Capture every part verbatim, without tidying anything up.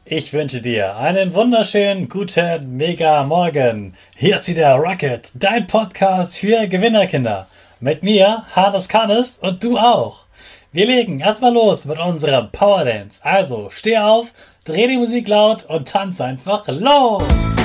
Ich wünsche dir einen wunderschönen guten Mega Morgen. Hier ist wieder Rocket, dein Podcast für Gewinnerkinder. Mit mir, Hannes Kannes und du auch. Wir legen erstmal los mit unserem Power Dance. Also steh auf, dreh die Musik laut und tanz einfach los.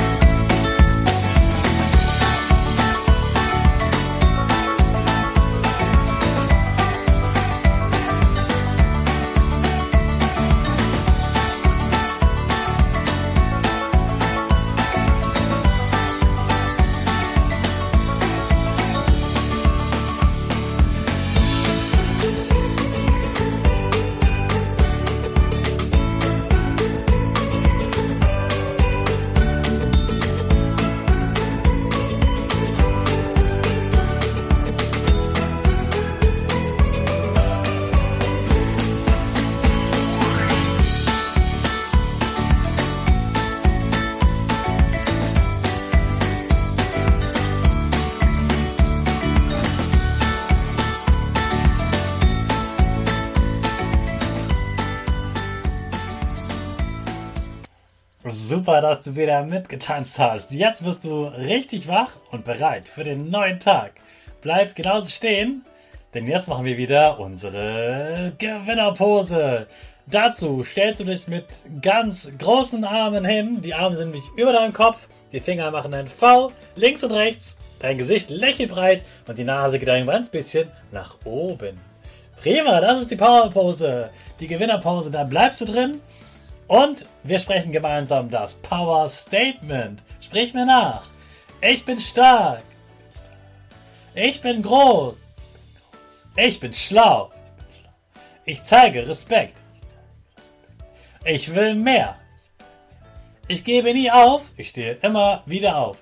Super, dass du wieder mitgetanzt hast. Jetzt bist du richtig wach und bereit für den neuen Tag. Bleib genauso stehen, denn jetzt machen wir wieder unsere Gewinnerpose. Dazu stellst du dich mit ganz großen Armen hin. Die Arme sind nicht über deinem Kopf. Die Finger machen ein V links und rechts. Dein Gesicht lächelt breit und die Nase geht ein ganz bisschen nach oben. Prima, das ist die Powerpose. Die Gewinnerpose, da bleibst du drin. Und wir sprechen gemeinsam das Power Statement. Sprich mir nach. Ich bin stark. Ich bin groß. Ich bin schlau. Ich zeige Respekt. Ich will mehr. Ich gebe nie auf. Ich stehe immer wieder auf.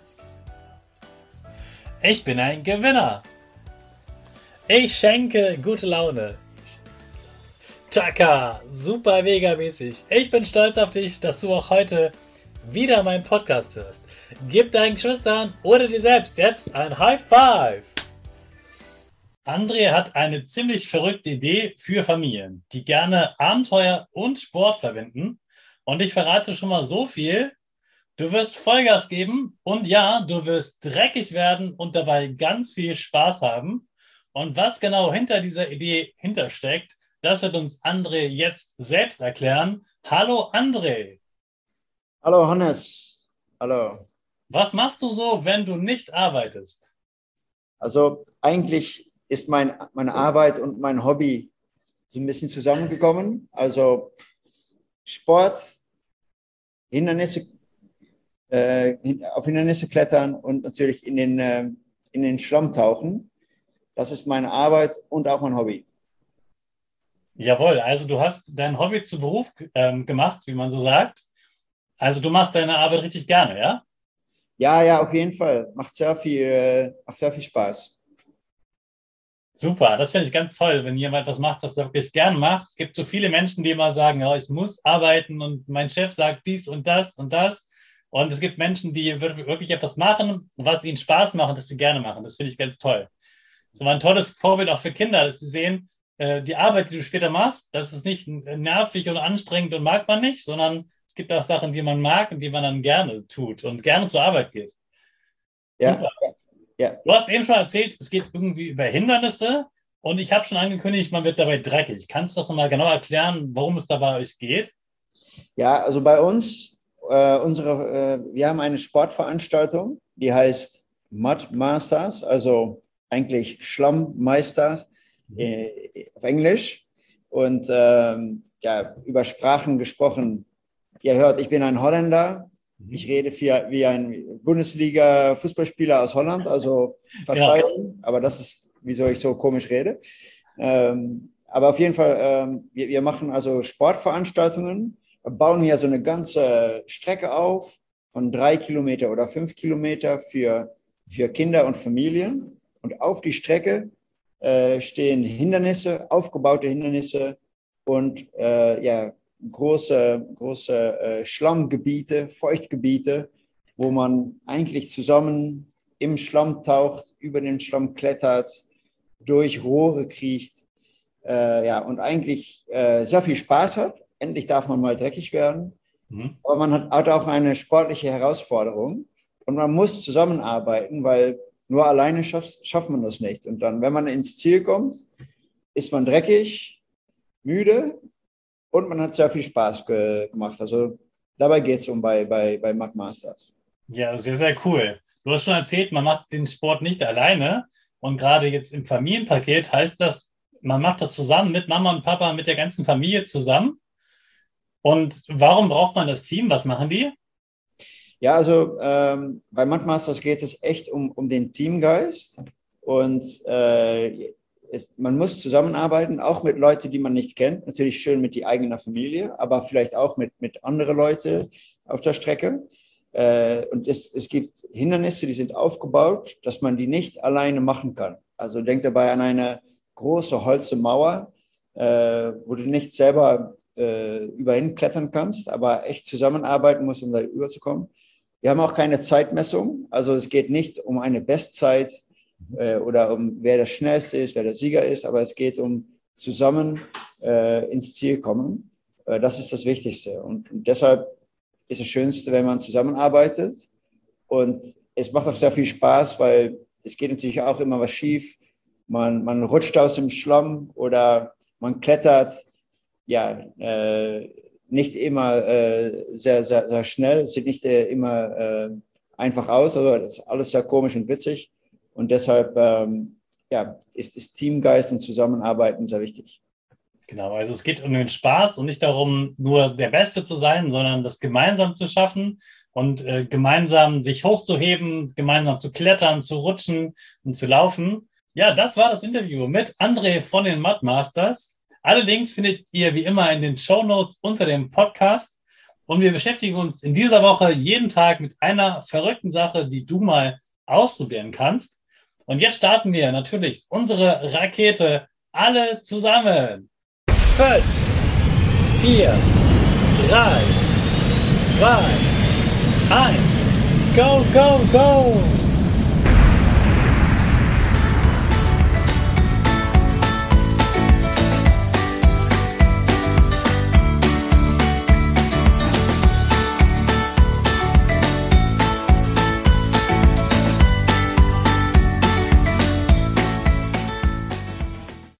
Ich bin ein Gewinner. Ich schenke gute Laune. Chaka, super mega mäßig. Ich bin stolz auf dich, dass du auch heute wieder meinen Podcast hörst. Gib deinen Geschwistern oder dir selbst jetzt ein High Five. André hat eine ziemlich verrückte Idee für Familien, die gerne Abenteuer und Sport verbinden. Und ich verrate schon mal so viel. Du wirst Vollgas geben und ja, du wirst dreckig werden und dabei ganz viel Spaß haben. Und was genau hinter dieser Idee hintersteckt, das wird uns André jetzt selbst erklären. Hallo André. Hallo Hannes. Hallo. Was machst du so, wenn du nicht arbeitest? Also eigentlich ist mein, meine Arbeit und mein Hobby so ein bisschen zusammengekommen. Also Sport, Hindernisse, äh, auf Hindernisse klettern und natürlich in den, äh, in den Schlamm tauchen. Das ist meine Arbeit und auch mein Hobby. Jawohl, also du hast dein Hobby zu Beruf ähm, gemacht, wie man so sagt. Also du machst deine Arbeit richtig gerne, ja? Ja, ja, auf jeden Fall. Macht sehr viel, äh, macht sehr viel Spaß. Super, das finde ich ganz toll, wenn jemand was macht, was er wirklich gern macht. Es gibt so viele Menschen, die immer sagen, ja, ich muss arbeiten und mein Chef sagt dies und das und das. Und es gibt Menschen, die wirklich etwas machen, was ihnen Spaß macht, das sie gerne machen. Das finde ich ganz toll. Das ist immer ein tolles Vorbild auch für Kinder, dass sie sehen, die Arbeit, die du später machst, das ist nicht nervig und anstrengend und mag man nicht, sondern es gibt auch Sachen, die man mag und die man dann gerne tut und gerne zur Arbeit geht. Ja, super. Ja. Du hast eben schon erzählt, es geht irgendwie über Hindernisse und ich habe schon angekündigt, man wird dabei dreckig. Kannst du das nochmal genau erklären, worum es da bei euch geht? Ja, also bei uns, äh, unsere, äh, wir haben eine Sportveranstaltung, die heißt Mud Masters, also eigentlich Schlammmeister äh, auf Englisch. Und ähm, ja, über Sprachen gesprochen. Ihr hört, ich bin ein Holländer. Ich rede für, wie ein Bundesliga-Fußballspieler aus Holland, also Verzeihung, ja. Aber das ist, wieso ich so komisch rede. Ähm, aber auf jeden Fall, ähm, wir, wir machen also Sportveranstaltungen, bauen hier so eine ganze Strecke auf von drei Kilometer oder fünf Kilometer für, für Kinder und Familien. Und auf die Strecke äh, stehen Hindernisse, aufgebaute Hindernisse und äh, ja, große, große äh, Schlammgebiete, Feuchtgebiete, wo man eigentlich zusammen im Schlamm taucht, über den Schlamm klettert, durch Rohre kriecht äh, ja, und eigentlich äh, sehr viel Spaß hat. Endlich darf man mal dreckig werden. Mhm. Aber man hat, hat auch eine sportliche Herausforderung und man muss zusammenarbeiten, weil nur alleine schafft, schafft man das nicht. Und dann, wenn man ins Ziel kommt, ist man dreckig, müde und man hat sehr viel Spaß ge gemacht. Also dabei geht es um bei, bei, bei Mud Masters. Ja, sehr, sehr cool. Du hast schon erzählt, man macht den Sport nicht alleine. Und gerade jetzt im Familienpaket heißt das, man macht das zusammen mit Mama und Papa, mit der ganzen Familie zusammen. Und warum braucht man das Team? Was machen die? Ja, also ähm, bei Mud Masters geht es echt um, um den Teamgeist. Und äh, es, man muss zusammenarbeiten, auch mit Leuten, die man nicht kennt. Natürlich schön mit die eigene Familie, aber vielleicht auch mit, mit anderen Leuten auf der Strecke. Äh, und es, es gibt Hindernisse, die sind aufgebaut, dass man die nicht alleine machen kann. Also denkt dabei an eine große Holzmauer, äh, wo du nicht selber äh, überhin klettern kannst, aber echt zusammenarbeiten musst, um da überzukommen. Wir haben auch keine Zeitmessung, also es geht nicht um eine Bestzeit äh, oder um wer der Schnellste ist, wer der Sieger ist, aber es geht um zusammen äh, ins Ziel kommen. Äh, das ist das Wichtigste und, und deshalb ist das Schönste, wenn man zusammenarbeitet und es macht auch sehr viel Spaß, weil es geht natürlich auch immer was schief. Man, man rutscht aus dem Schlamm oder man klettert, ja, äh, nicht immer äh, sehr, sehr, sehr schnell, es sieht nicht äh, immer äh, einfach aus, aber das ist alles sehr komisch und witzig und deshalb ähm, ja, ist das Teamgeist und Zusammenarbeiten sehr wichtig. Genau, also es geht um den Spaß und nicht darum, nur der Beste zu sein, sondern das gemeinsam zu schaffen und äh, gemeinsam sich hochzuheben, gemeinsam zu klettern, zu rutschen und zu laufen. Ja, das war das Interview mit André von den Mud Masters. Alle Links findet ihr wie immer in den Shownotes unter dem Podcast. Und wir beschäftigen uns in dieser Woche jeden Tag mit einer verrückten Sache, die du mal ausprobieren kannst. Und jetzt starten wir natürlich unsere Rakete alle zusammen. Fünf, vier, drei, zwei, eins, go, go, go!